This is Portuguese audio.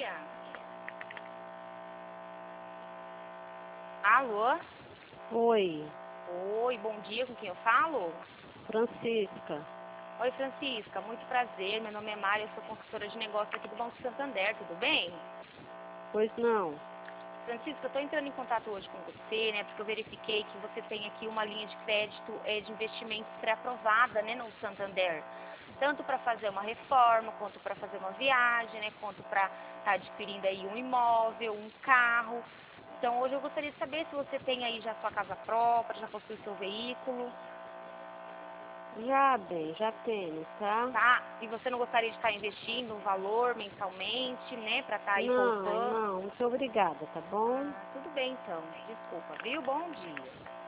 dia. Alô? Oi, Oi, bom dia, com quem eu falo? Francisca. Oi, Francisca, muito prazer. Meu nome é Mária, eu sou consultora de negócio aqui do Banco Santander, tudo bem? Pois não. Francisca, eu estou entrando em contato hoje com você, né, porque eu verifiquei que você tem aqui uma linha de crédito de investimentos pré-aprovada, né, no Santander. Tanto para fazer uma reforma, quanto para fazer uma viagem, né, quanto para estar adquirindo aí um imóvel, um carro. Então, hoje eu gostaria de saber se você tem aí já sua casa própria, já possui seu veículo, Já tenho, tá? tá? E você não gostaria de estar investindo um valor mensalmente, né, para estar aí Não, poupando? não, muito obrigada, tá bom? Tudo bem, então. Desculpa, viu? Bom dia.